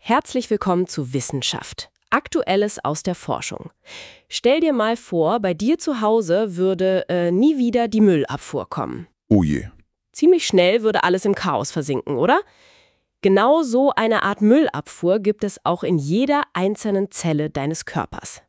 Herzlich willkommen zu Wissenschaft. Aktuelles aus der Forschung. Stell dir mal vor, bei dir zu Hause würde nie wieder die Müllabfuhr kommen. Oh je. Ziemlich schnell würde alles im Chaos versinken, oder? Genau so eine Art Müllabfuhr gibt es auch in jeder einzelnen Zelle deines Körpers.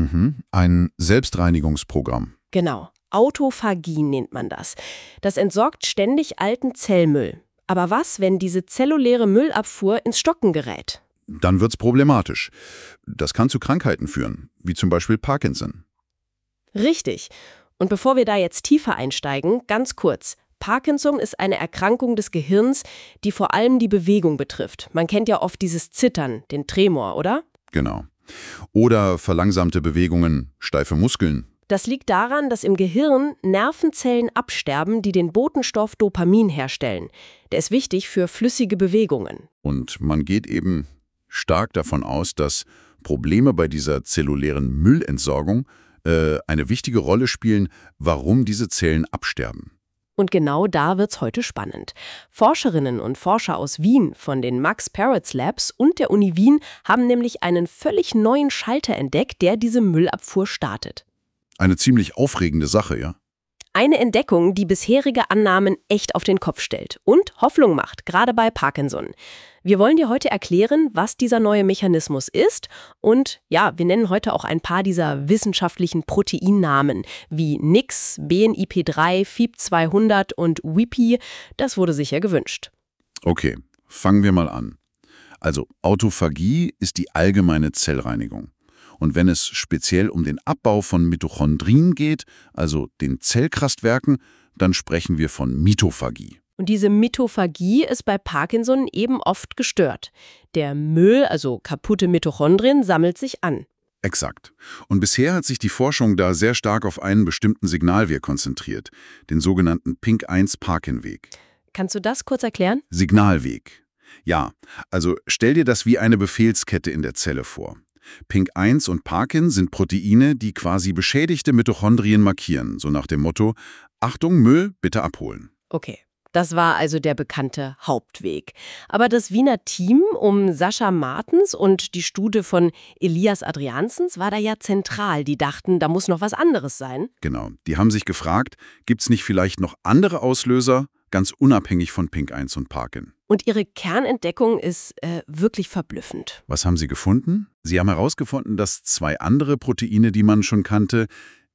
Ein Selbstreinigungsprogramm. Genau. Autophagie nennt man das. Das entsorgt ständig alten Zellmüll. Aber was, wenn diese zelluläre Müllabfuhr ins Stocken gerät? Dann wird's problematisch. Das kann zu Krankheiten führen, wie zum Beispiel Parkinson. Richtig. Und bevor wir da jetzt tiefer einsteigen, ganz kurz. Parkinson ist eine Erkrankung des Gehirns, die vor allem die Bewegung betrifft. Man kennt ja oft dieses Zittern, den Tremor, oder? Genau. Oder verlangsamte Bewegungen, steife Muskeln. Das liegt daran, dass im Gehirn Nervenzellen absterben, die den Botenstoff Dopamin herstellen. Der ist wichtig für flüssige Bewegungen. Und man geht eben stark davon aus, dass Probleme bei dieser zellulären Müllentsorgung eine wichtige Rolle spielen, warum diese Zellen absterben. Und genau da wird's heute spannend. Forscherinnen und Forscher aus Wien von den Max Perutz Labs und der Uni Wien haben nämlich einen völlig neuen Schalter entdeckt, der diese Müllabfuhr startet. Eine ziemlich aufregende Sache, ja? Eine Entdeckung, die bisherige Annahmen echt auf den Kopf stellt und Hoffnung macht, gerade bei Parkinson. Wir wollen dir heute erklären, was dieser neue Mechanismus ist und ja, wir nennen heute auch ein paar dieser wissenschaftlichen Proteinnamen wie Nix, BNIP3, FIB200 und WIPI. Das wurde sicher gewünscht. Okay, fangen wir mal an. Also Autophagie ist die allgemeine Zellreinigung. Und wenn es speziell um den Abbau von Mitochondrien geht, also den Zellkraftwerken, dann sprechen wir von Mitophagie. Und diese Mitophagie ist bei Parkinson eben oft gestört. Der Müll, also kaputte Mitochondrien, sammelt sich an. Exakt. Und bisher hat sich die Forschung da sehr stark auf einen bestimmten Signalweg konzentriert, den sogenannten Pink-1-Parkin-Weg. Kannst du das kurz erklären? Signalweg. Ja, also stell dir das wie eine Befehlskette in der Zelle vor. Pink1 und Parkin sind Proteine, die quasi beschädigte Mitochondrien markieren, so nach dem Motto, Achtung, Müll, bitte abholen. Okay, das war also der bekannte Hauptweg. Aber das Wiener Team um Sascha Martens und die Studie von Elias Adriaansens war da ja zentral. Die dachten, da muss noch was anderes sein. Genau, die haben sich gefragt, gibt's nicht vielleicht noch andere Auslöser, ganz unabhängig von Pink1 und Parkin? Und ihre Kernentdeckung ist wirklich verblüffend. Was haben sie gefunden? Sie haben herausgefunden, dass zwei andere Proteine, die man schon kannte,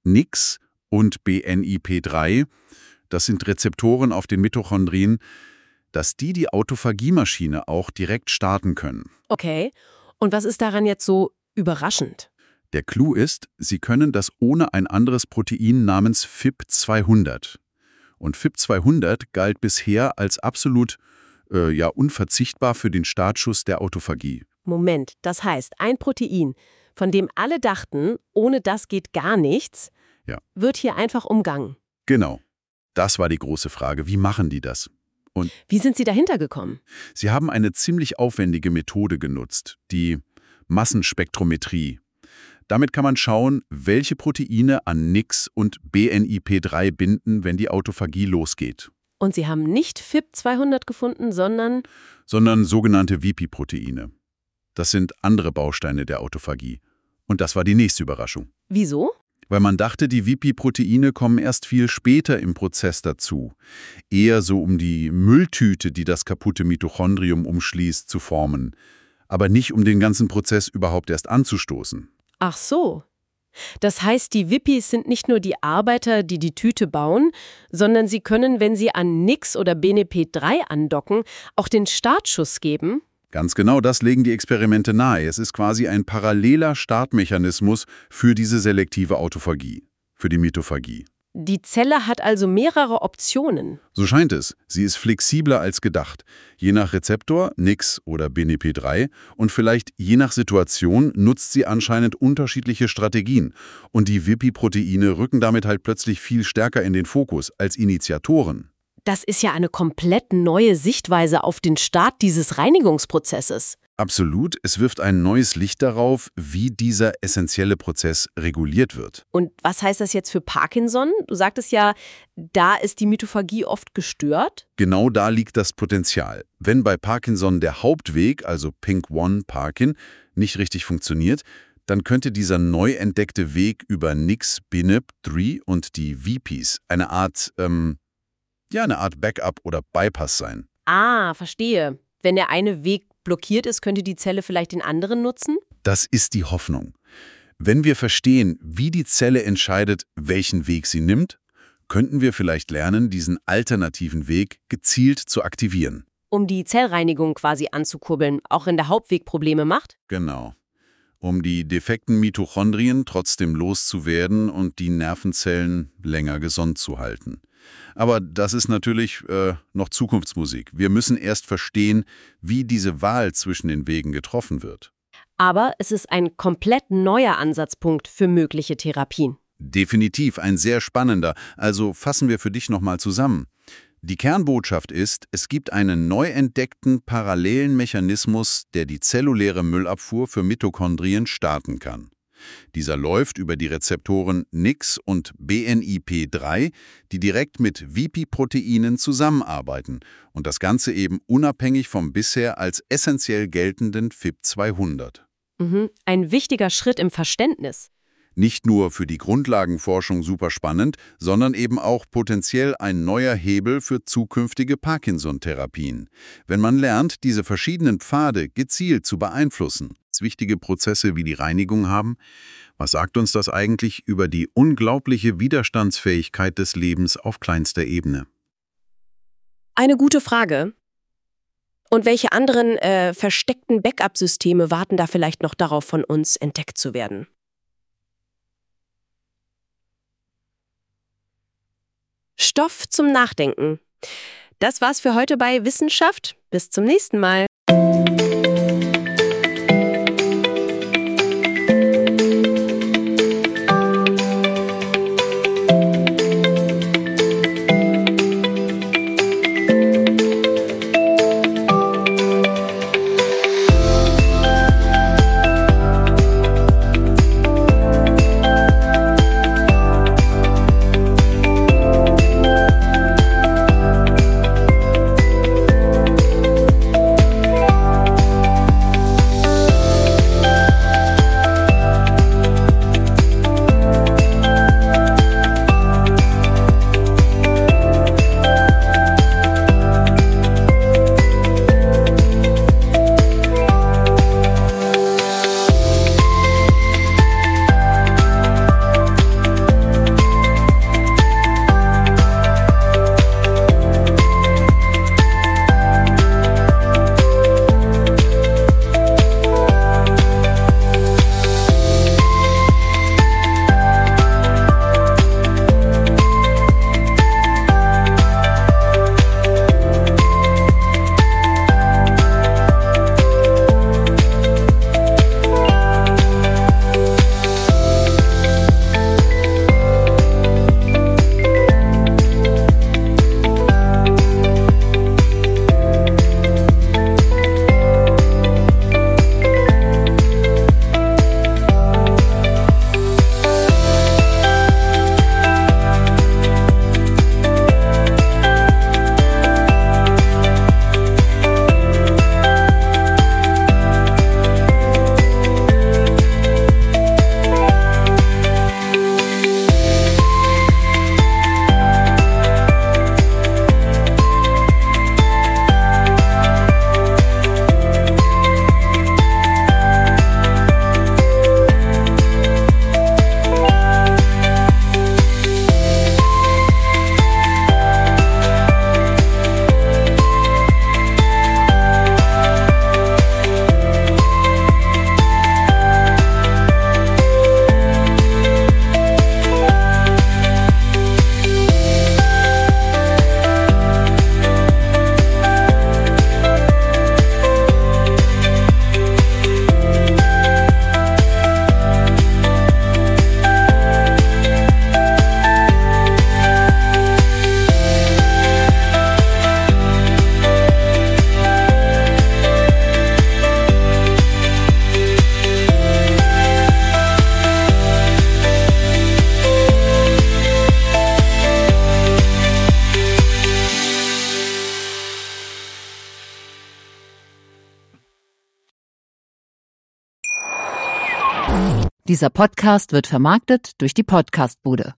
Nix und BNIP3, das sind Rezeptoren auf den Mitochondrien, dass die Autophagiemaschine auch direkt starten können. Okay, und was ist daran jetzt so überraschend? Der Clou ist, sie können das ohne ein anderes Protein namens FIB200. Und FIB200 galt bisher als absolut unverzichtbar für den Startschuss der Autophagie. Moment, das heißt, ein Protein, von dem alle dachten, ohne das geht gar nichts, wird hier einfach umgangen. Genau. Das war die große Frage. Wie machen die das? Und wie sind Sie dahinter gekommen? Sie haben eine ziemlich aufwendige Methode genutzt, die Massenspektrometrie. Damit kann man schauen, welche Proteine an Nix und BNIP3 binden, wenn die Autophagie losgeht. Und Sie haben nicht FIB200 gefunden, sondern sogenannte WIPI-Proteine. Das sind andere Bausteine der Autophagie. Und das war die nächste Überraschung. Wieso? Weil man dachte, die WIPI-Proteine kommen erst viel später im Prozess dazu. Eher so um die Mülltüte, die das kaputte Mitochondrium umschließt, zu formen. Aber nicht um den ganzen Prozess überhaupt erst anzustoßen. Ach so. Das heißt, die WIPIs sind nicht nur die Arbeiter, die die Tüte bauen, sondern sie können, wenn sie an Nix oder BNP3 andocken, auch den Startschuss geben? Ganz genau, das legen die Experimente nahe. Es ist quasi ein paralleler Startmechanismus für diese selektive Autophagie, für die Mitophagie. Die Zelle hat also mehrere Optionen. So scheint es. Sie ist flexibler als gedacht. Je nach Rezeptor, Nix oder BNP3 und vielleicht je nach Situation nutzt sie anscheinend unterschiedliche Strategien. Und die WIPI-Proteine rücken damit halt plötzlich viel stärker in den Fokus als Initiatoren. Das ist ja eine komplett neue Sichtweise auf den Start dieses Reinigungsprozesses. Absolut, es wirft ein neues Licht darauf, wie dieser essentielle Prozess reguliert wird. Und was heißt das jetzt für Parkinson? Du sagtest ja, da ist die Mitophagie oft gestört. Genau da liegt das Potenzial. Wenn bei Parkinson der Hauptweg, also PINK1-Parkin, nicht richtig funktioniert, dann könnte dieser neu entdeckte Weg über Nix, BNP3 und die VPs eine Art Backup oder Bypass sein. Ah, verstehe. Wenn der eine Weg blockiert ist, könnte die Zelle vielleicht den anderen nutzen? Das ist die Hoffnung. Wenn wir verstehen, wie die Zelle entscheidet, welchen Weg sie nimmt, könnten wir vielleicht lernen, diesen alternativen Weg gezielt zu aktivieren. Um die Zellreinigung quasi anzukurbeln, auch wenn der Hauptweg Probleme macht? Genau. Um die defekten Mitochondrien trotzdem loszuwerden und die Nervenzellen länger gesund zu halten. Aber das ist natürlich noch Zukunftsmusik. Wir müssen erst verstehen, wie diese Wahl zwischen den Wegen getroffen wird. Aber es ist ein komplett neuer Ansatzpunkt für mögliche Therapien. Definitiv ein sehr spannender. Also fassen wir für dich nochmal zusammen. Die Kernbotschaft ist, es gibt einen neu entdeckten parallelen Mechanismus, der die zelluläre Müllabfuhr für Mitochondrien starten kann. Dieser läuft über die Rezeptoren Nix und BNIP3, die direkt mit VP-Proteinen zusammenarbeiten und das Ganze eben unabhängig vom bisher als essentiell geltenden FIP200. Ein wichtiger Schritt im Verständnis. Nicht nur für die Grundlagenforschung super spannend, sondern eben auch potenziell ein neuer Hebel für zukünftige Parkinson-Therapien. Wenn man lernt, diese verschiedenen Pfade gezielt zu beeinflussen, wichtige Prozesse wie die Reinigung haben, was sagt uns das eigentlich über die unglaubliche Widerstandsfähigkeit des Lebens auf kleinster Ebene? Eine gute Frage. Und welche anderen versteckten Backup-Systeme warten da vielleicht noch darauf, von uns entdeckt zu werden? Stoff zum Nachdenken. Das war's für heute bei Wissenschaft. Bis zum nächsten Mal. Dieser Podcast wird vermarktet durch die Podcast-Bude.